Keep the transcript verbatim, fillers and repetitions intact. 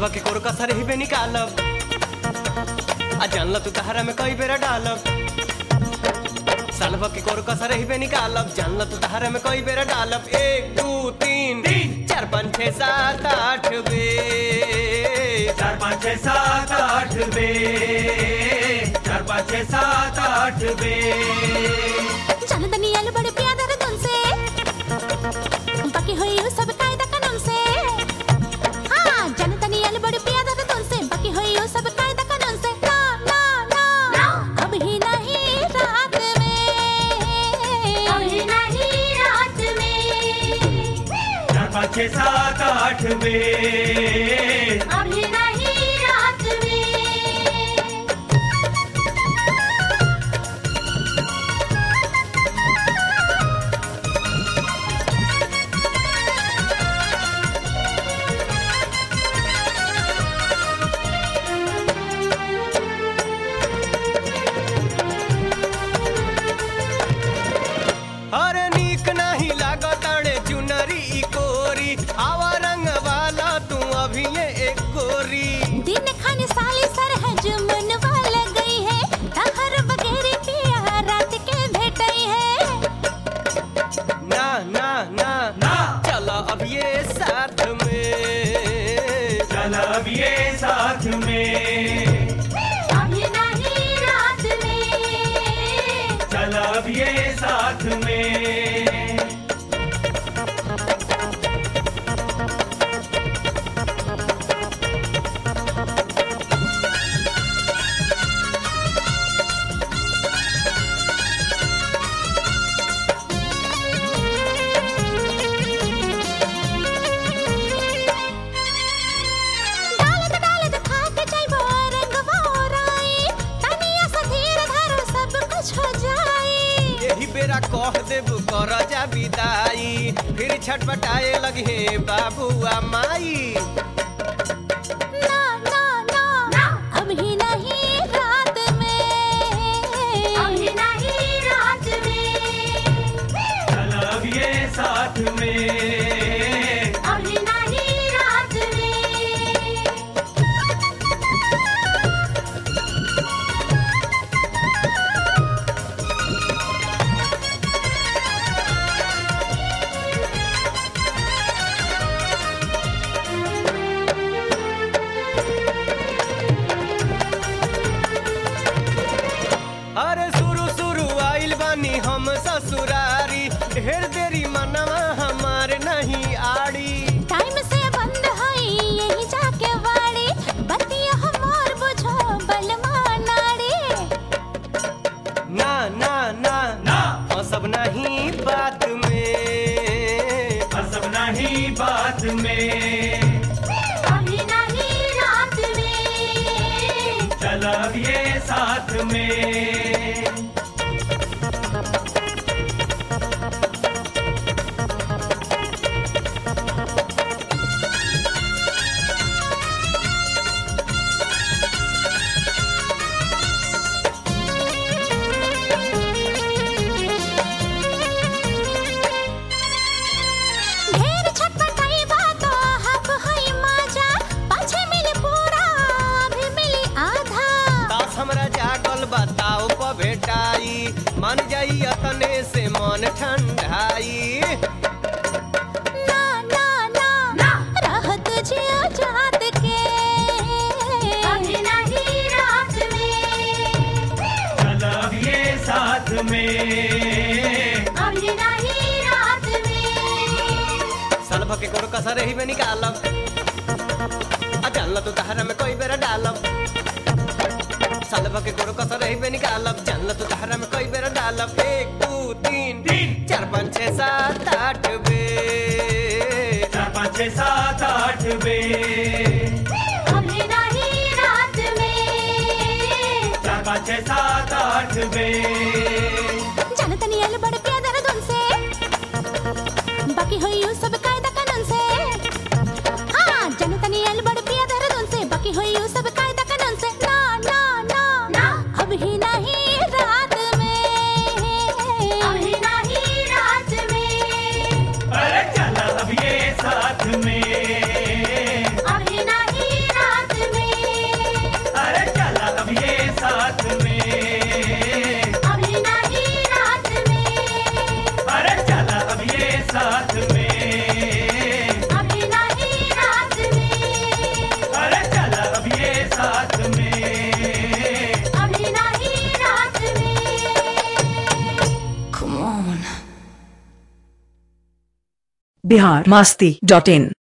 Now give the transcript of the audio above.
सालवा के कोर कसर ही बे निकालब आ जानल तू तहरा में कई बेरा डालब सालवा के कोर कसर ही बे निकालब जानल तू तहरा में कई बेरा डालब एक दो तीन चार पाँच छः सात आठ बे चार पाँच छः सात आठ बे चार पाँच छः सात आठ बे जनतनी आलू बड़े प्यादर धुन से बाकी हुई हो सब कायदा कानून से हाँ जनतनी आलू बड़े प्यादर धुन से बाकी हुई हो सब कायदा कानून से ना ना ना अब ही नहीं रात में अब ही नहीं रात में चार पाँच छः सात आठ बे अब ही नहीं रात में अरे नीक नहीं लागत अड़े चुनरी ई कोरी आवा रंग वाला तू अभी ये एक गोरी दिन खाने साली सर है जुमन वाला गई है तहर वगैरह पिया रात के भेटई है ना ना ना ना चला अब ये साथ में चल अब ये साथ में अभी नहीं रात में चल अब ये साथ में डालत डालत खाक जाइबो रंगवा ओराई तनिया सा धीर धरो सब कुछ हो जाई यही बेरा कह देब कर जा विदाई फिर छटपटाए लगे बाबुआ माई ना ना ना अब ही नहीं रात में अब ही नहीं रात में चल अब ये साथ में अब ही नहीं रात में अरे शुरू शुरू आइल बानी हम ससुरारी ढेर देरी मनवा हमार नहीं आड़ी टाइम से बंद हई यही जाके वाड़ी बतिया हमार बुझो बलमा नाड़ी ना ना ना ना सब नहीं बात में सब नहीं बात में अभी नहीं रात में चल अब ये साथ में ढेर छटपटाई बातो हक हई मजा पाछे मिली पूरा अभी मिली आधा तास हमरा जागल बताओ प भेटाई मन जाई अतने से मन ठंडाई ना ना ना राहत जियो जात के अभी नहीं रात में चल अब ये साथ में अभी नहीं रात में सालभा के कोर कसर ही में निकालब आ जानल तू तहरा में कोई बेरा डालब सालभा के कोर कसर ही में निकालब जानल तू तहरा में कोई बेरा डालब एक दो तीन तीन चार पाँच छः सात आठ बे चार पाँच छः सात आठ बे अभी नहीं रात में चार पाँच छः सात आठ बे जनतनी आलू बड़े प्यादर धुन से बाकी हुई हो सब कायदा कानून से हाँ जनतनी आलू बड़े प्यादर धुन से बाकी हुई हो सब कायदा कानून से ना ना ना ना अब ही नहीं रात में अब ही नहीं रात में अरे चल अब ये साथ में अब ही नहीं बिहार मास्ती डॉट इन।